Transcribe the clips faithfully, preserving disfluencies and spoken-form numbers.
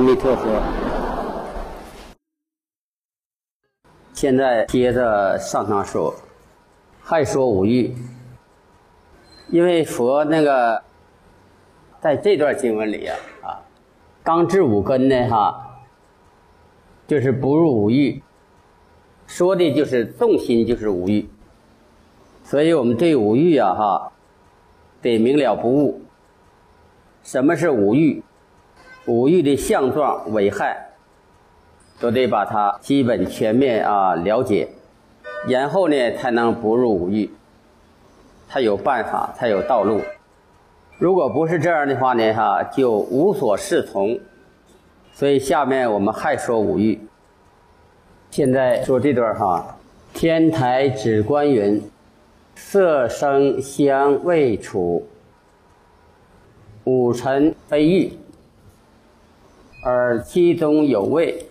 弥陀佛。现在接着上堂说，还说五欲，因为佛那个在这段经文里啊，啊，刚治五根呢，哈，就是不入五欲，说的就是纵心就是五欲，所以我们对五欲啊，哈，得明了不误。什么是五欲？五欲的相状、危害，都得把它基本全面啊了解，然后呢才能不入五欲，才有办法，才有道路。如果不是这样的话呢，哈，就无所适从。所以下面我们还说五欲。现在说这段哈，天台止观云：色声香味触，五尘非欲，而其中有味，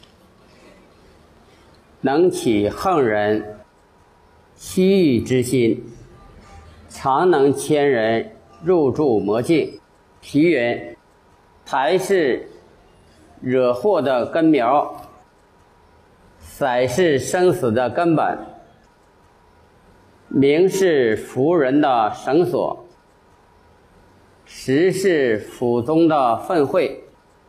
能起横人虚欲之心，常能牵人入住魔境。题云：才是惹祸的根苗，色是生死的根本，名是缚人的绳索，识是腹中的粪秽，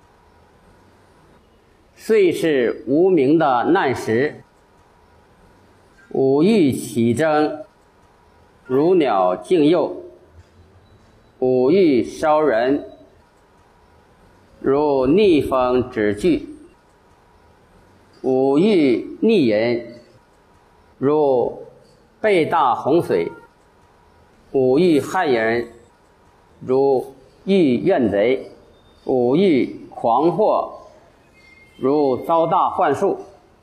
遂是无名的难食。五欲起争，如鸟竞幼；五欲烧人，如逆风止聚；五欲逆人，如背大洪水；五欲害人，如欲怨贼；五欲狂惑，如遭大幻术。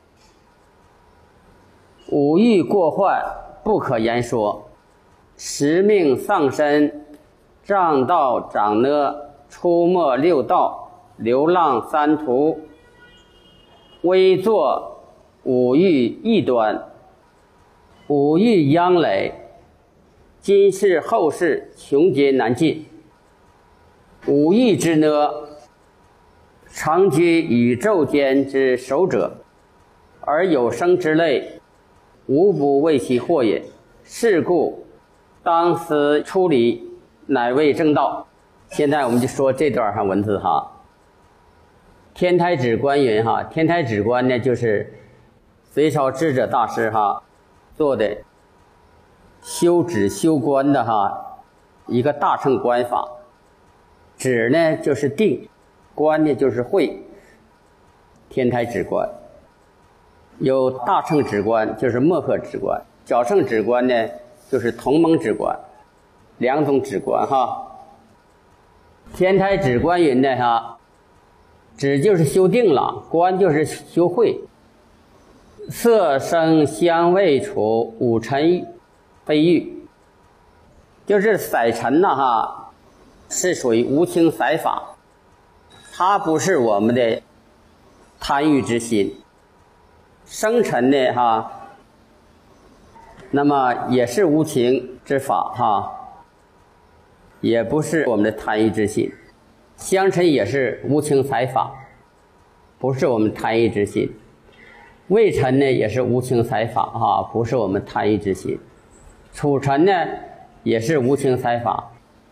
五欲过患，不可言说。时命丧身，障道长呢，出没六道，流浪三途，微作五欲异端，五欲殃累，今世后世穷劫难尽。五欲之呢，常居宇宙间之首者，而有生之类，无不为其祸也。是故当思出离，乃为正道。现在我们就说这段上文字哈。天台止观云哈，天台止观呢，就是隋朝智者大师哈做的修止修观的哈一个大乘观法。止呢就是定，观呢就是慧，天台止观。有大乘止观，就是墨客止观；小乘止观呢，就是同盟止观，两种止观哈。天台止观云呢哈，止就是修定了，观就是修慧。色声香味触，五尘非欲，就是色尘呐哈，是属于无情色法，它不是我们的贪欲之心。生尘呢哈，那么也是无情之法哈，也不是我们的贪欲之心。香尘也是无情色法，不是我们贪欲之心。味尘呢也是无情色法哈，不是我们贪欲之心。触尘呢也是无情色法，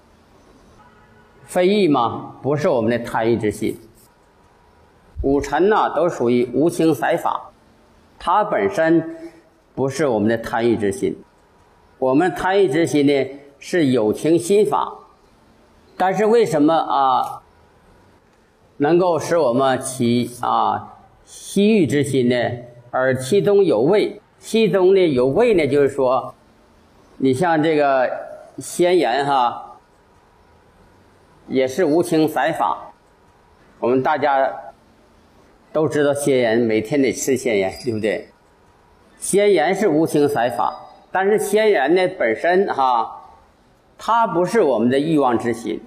非欲嘛，不是我们的贪欲之心。五尘呢都属于无情色法，它本身不是我们的贪欲之心。我们贪欲之心呢是有情心法，但是为什么啊能够使我们起啊虚欲之心呢？而其中有味，其中呢有味呢，就是说，你像这个仙盐哈，也是无情色法。我们大家都知道仙盐，每天得吃仙盐，对不对？仙盐是无情色法，但是仙盐呢本身哈，它不是我们的欲望之心。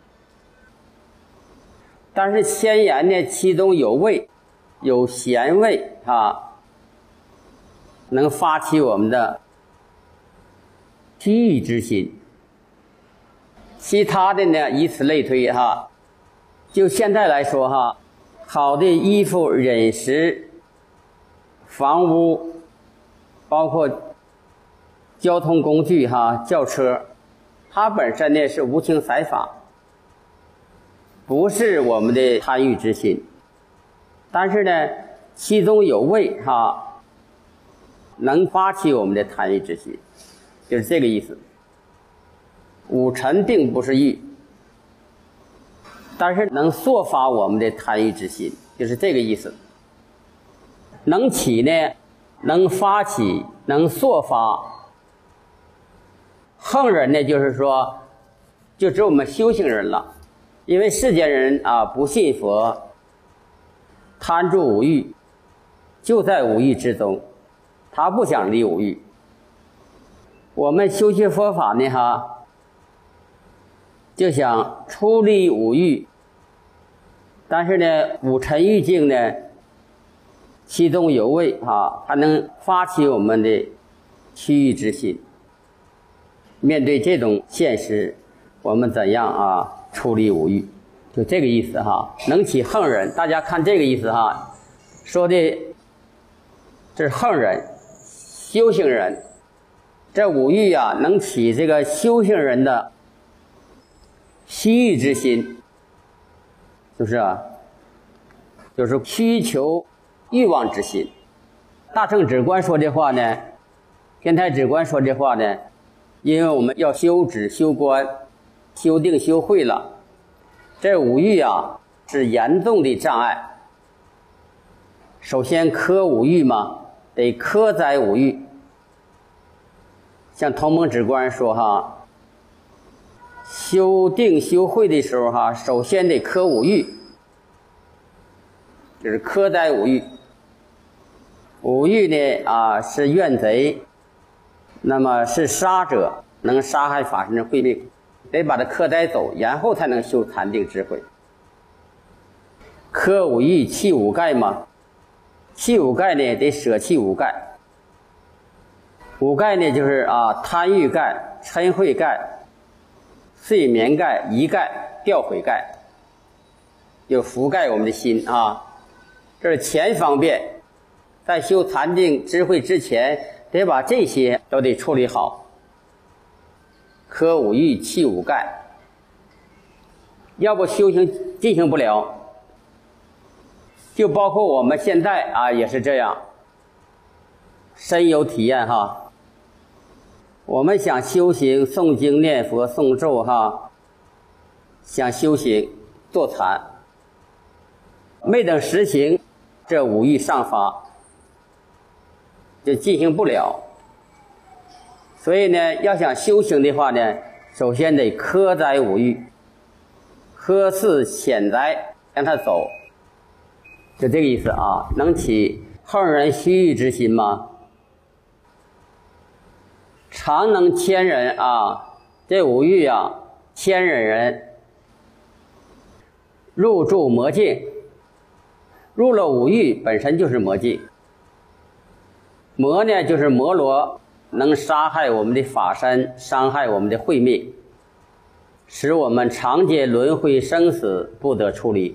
但是仙盐呢，其中有味，有咸味啊，能发起我们的虚欲之心。其他的呢，以此类推哈。就现在来说哈， 好的衣服、饮食、房屋，包括交通工具哈，轿车，它本身呢是无情财法，不是我们的贪欲之心。但是呢，其中有味哈，能发起我们的贪欲之心，就是这个意思。五尘并不是欲，但是能塑发我们的贪欲之心，就是这个意思。能起呢，能发起，能塑发。横人呢，就是说，就指我们修行人了，因为世间人啊不信佛，贪著五欲，就在五欲之中，他不想离五欲。我们修学佛法呢，哈，就想出离五欲，但是呢，五尘欲境呢，其中有味啊，还能发起我们的趋欲之心。面对这种现实，我们怎样啊出离五欲？就这个意思哈。能起横人，大家看这个意思哈，说的这是横人，修行人。这五欲啊，能起这个修行人的虚欲之心，就是啊，就是需求欲望之心。大乘止观说这话呢，天台止观说这话呢，因为我们要修止修观，修定修慧了，这五欲啊是严重的障碍。首先克五欲嘛，得克灾五欲。像同盟止观说哈，修定修慧的时候哈，首先得克五欲，就是克灾五欲。五欲呢啊是怨贼，那么是杀者，能杀害法身慧命，得把它克灾走，然后才能修禅定智慧。克五欲弃五盖嘛，弃五盖呢得舍弃五盖。五盖呢就是啊贪欲盖、嗔恚盖、睡眠盖、疑盖、掉悔盖，就覆盖我们的心啊。这是前方便，在修禅定智慧之前，得把这些都得处理好。克五欲弃五盖，要不修行进行不了。就包括我们现在啊也是这样，深有体验哈。我们想修行诵经念佛诵咒哈，想修行做禅，没等实行，这五欲上发，就进行不了。所以呢，要想修行的话呢，首先得克灾五欲，呵斥显灾，让它走，就这个意思啊。能起横人虚欲之心吗？常能牵人啊，这五欲啊牵引人入住魔境。入了五欲本身就是魔境，魔呢就是魔罗，能杀害我们的法身，伤害我们的慧命，使我们常见轮回生死，不得出离。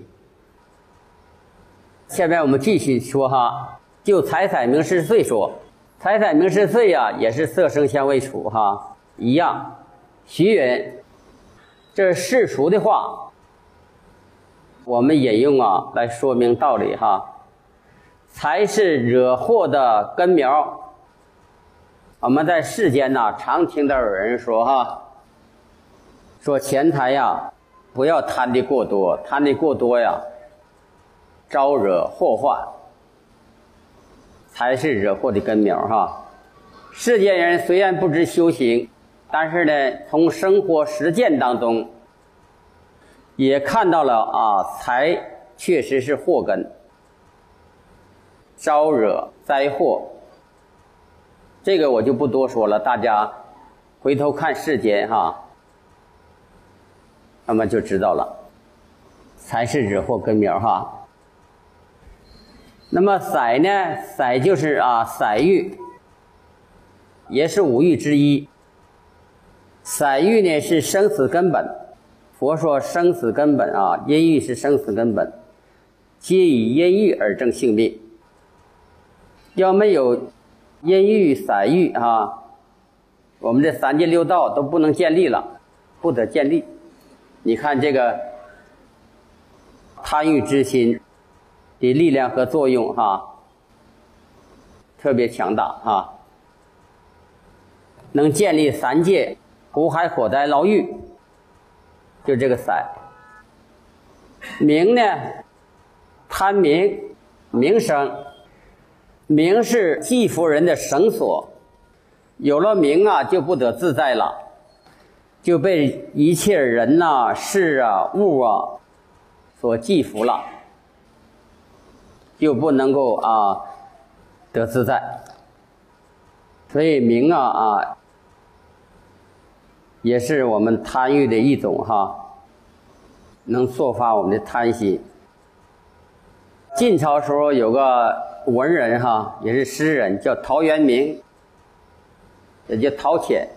下面我们继续说哈，就财彩名食睡说，财彩名食睡啊，也是色声香味触哈，一样。徐云，这是世俗的话，我们引用啊来说明道理哈。财是惹祸的根苗。我们在世间呐、啊，常听到有人说哈，说钱财呀，不要贪的过多，贪的过多呀，招惹祸患。才是惹祸的根苗哈。世间人虽然不知修行，但是呢，从生活实践当中也看到了啊，财确实是祸根，招惹灾祸。这个我就不多说了，大家回头看世间哈，那么就知道了，才是惹祸根苗哈。那么色呢？色就是啊色欲，也是五欲之一。色欲呢是生死根本，佛说生死根本啊，阴欲是生死根本。 皆以阴郁而正性命。要没有阴郁散郁啊，我们这三界六道都不能建立了，不得建立。你看这个贪欲之心的力量和作用哈、啊，特别强大啊，能建立三界苦海火灾牢狱，就这个散。名呢，贪名，名声，名是系缚人的绳索，有了名啊，就不得自在了，就被一切人呐、啊、事啊、物啊所系缚了，就不能够啊得自在。所以名啊啊，也是我们贪欲的一种哈，能触发我们的贪心。晋朝时候有个文人哈，也是诗人，叫陶渊明，也叫陶潜。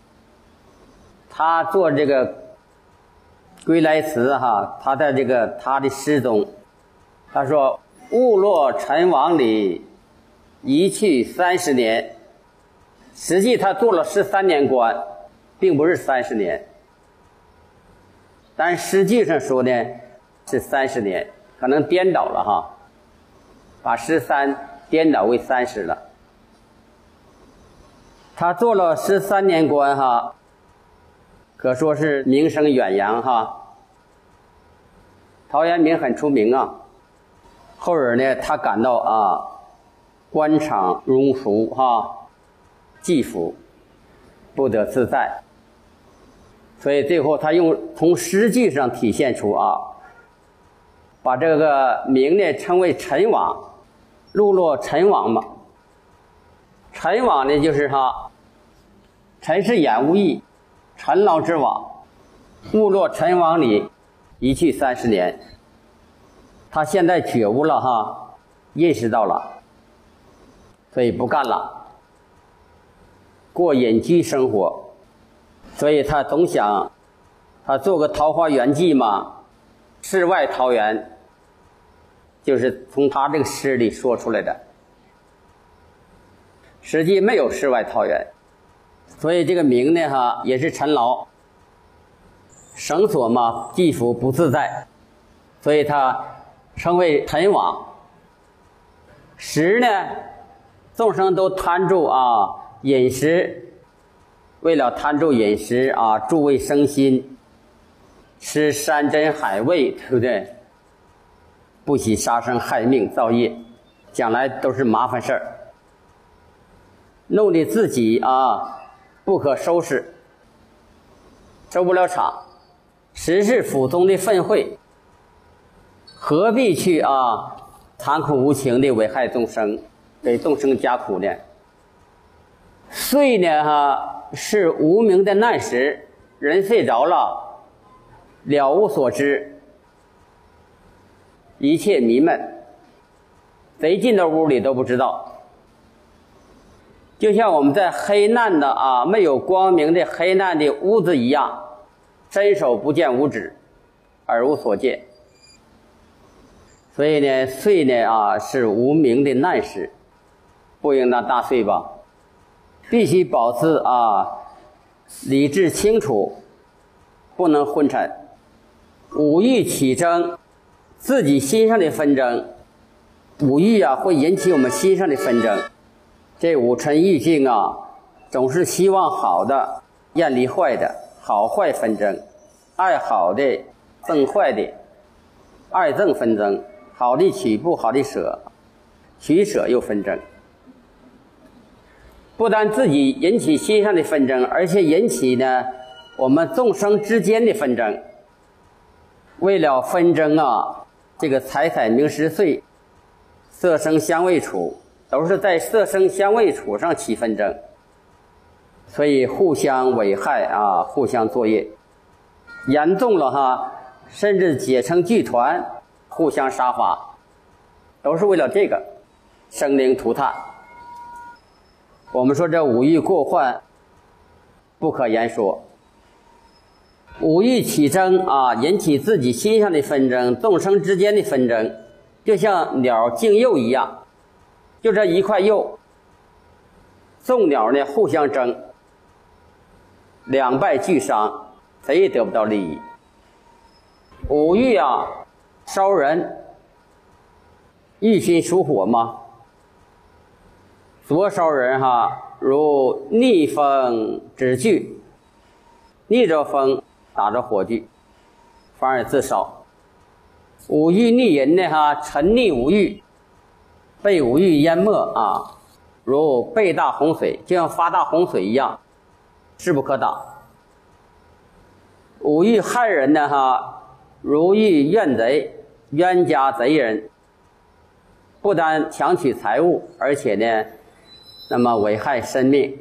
他做这个归来词哈，他在这个他的诗中，他说：“误落尘网里，一去三十年。”实际他做了十三年官，并不是三十年，但实际上说呢是三十年，可能颠倒了哈，把十三颠倒为三十了。他做了十三年官哈，可说是名声远扬哈。陶渊明很出名啊，后儿呢他感到啊官场庸俗哈，寄服不得自在，所以最后他用从诗句上体现出啊，把这个名呢称为尘网，路落尘网嘛。尘网呢就是哈，尘是掩无益，尘劳之网，误落尘网里，一去三十年。他现在觉悟了哈，认识到了，所以不干了，过隐居生活。所以他总想他做个桃花源记嘛，世外桃源，就是从他这个诗里说出来的，实际没有世外桃源。所以这个名呢哈，也是尘劳绳索嘛，系缚不自在，所以他称为尘网。食呢，众生都贪住啊饮食，为了贪住饮食啊，助味生心，吃山珍海味，对不对？不惜杀生害命造业，将来都是麻烦事儿，弄得自己啊不可收拾，收不了场，实是腹中的粪秽，何必去啊残酷无情的危害众生，给众生加苦呢？睡呢哈是无名的难食，人睡着了，了无所知，一切迷闷，贼进到屋里都不知道。就像我们在黑暗的啊没有光明的黑暗的屋子一样，伸手不见五指，耳无所见。所以呢，睡呢啊是无名的难事，不应当大睡吧，必须保持啊理智清楚，不能昏沉。五欲起争，自己心上的纷争，五欲啊会引起我们心上的纷争。这五尘欲境啊，总是希望好的，厌离坏的，好坏纷争，爱好的，憎坏的，爱憎纷争，好的取，不好的舍，取舍又纷争。不但自己引起心上的纷争，而且引起呢我们众生之间的纷争。为了纷争啊，这个财产名食睡，色声香味触，都是在色声香味触上起纷争，所以互相危害啊，互相作业，严重了哈，甚至结成剧团，互相杀伐，都是为了这个生灵涂炭。我们说这五欲过患不可言说，五欲起争啊，引起自己心上的纷争，众生之间的纷争， 就像鸟竞幼一样，就这一块幼，众鸟呢互相争，两败俱伤，谁也得不到利益。五欲啊烧人，欲心属火嘛，灼烧人哈，如逆风之炬，逆着风打着火炬，反而自烧。五欲逆人呢哈，沉溺五欲，被五欲淹没啊，如被大洪水，就像发大洪水一样，势不可挡。五欲害人呢哈，如遇怨贼，冤家贼人，不但强取财物，而且呢，那么危害生命。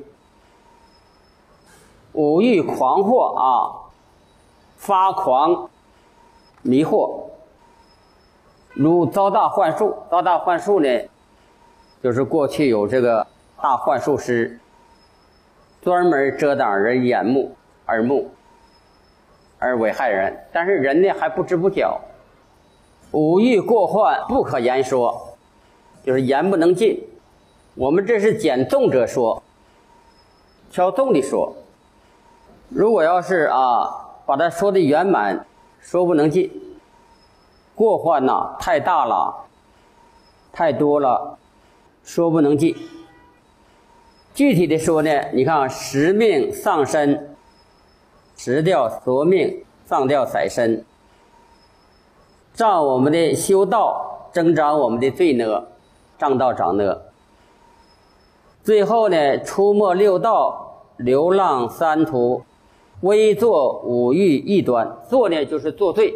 五欲狂惑啊，发狂迷惑，如遭大幻术。遭大幻术呢，就是过去有这个大幻术师，专门遮挡人眼目耳目，而危害人，但是人呢还不知不觉。五欲过患不可言说，就是言不能尽。我们这是简纵者说，挑纵的说。如果要是啊把它说的圆满，说不能尽。过患呐太大了，太多了，说不能尽。具体的说呢，你看食命丧身，食掉夺命，丧掉宰身，障我们的修道，增长我们的罪恶，障道长恶。最后呢，出没六道，流浪三途，微作五欲异端。作呢就是作罪，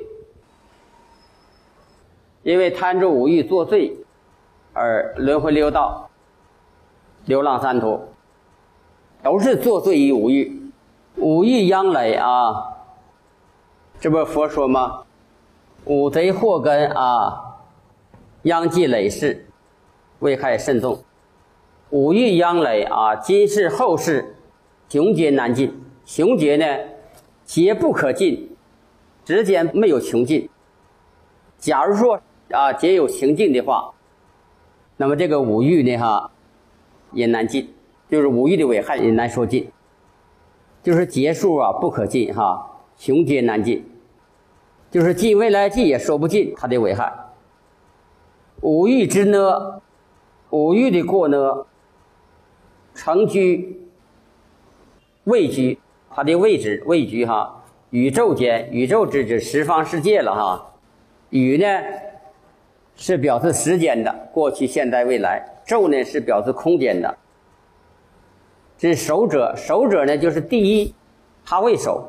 因为贪着五欲作罪而轮回六道，流浪三途，都是作罪于五欲。五欲殃累啊，这不是佛说吗？五贼祸根啊，殃及累世，危害甚重。五欲殃累啊，今世后世穷劫难尽。穷劫呢，劫不可尽，之间没有穷尽。假如说啊劫有穷尽的话，那么这个五欲呢哈也难尽，就是五欲的危害也难说尽，就是劫数啊不可尽哈，穷劫难尽，就是尽未来际也说不尽它的危害。五欲之呢，五欲的过呢，成居位居，它的位置位居哈，宇宙间，宇宙之指十方世界了哈。宇呢是表示时间的，过去现在未来；宙呢是表示空间的。这是守者，守者呢就是第一，他为首，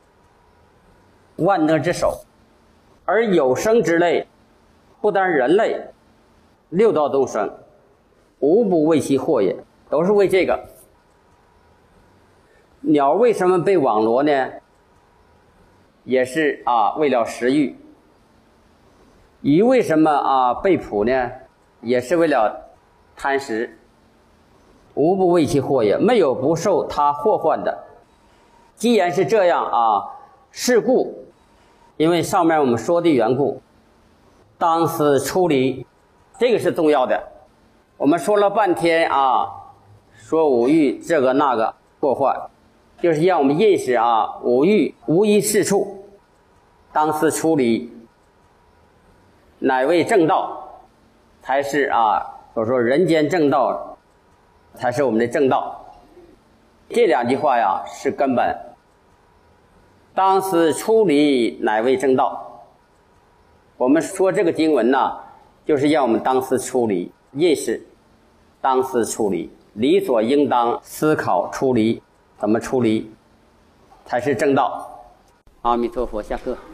万恶之首。而有生之类，不单人类，六道众生，无不为其祸也，都是为这个。鸟为什么被网罗呢？也是啊，为了食欲。鱼为什么啊被捕呢？也是为了贪食。无不为其祸也，没有不受他祸患的。既然是这样啊，是故，因为上面我们说的缘故，当思出离，这个是重要的。我们说了半天啊，说五欲这个那个过患，就是让我们认识啊，五欲无一是处，当思出离，乃为正道，才是啊，所说人间正道，才是我们的正道。这两句话呀是根本。当思出离，乃为正道。我们说这个经文呢，就是让我们当思出离，认识当思出离，理所应当思考出离，怎么出离才是正道。阿弥陀佛，下课。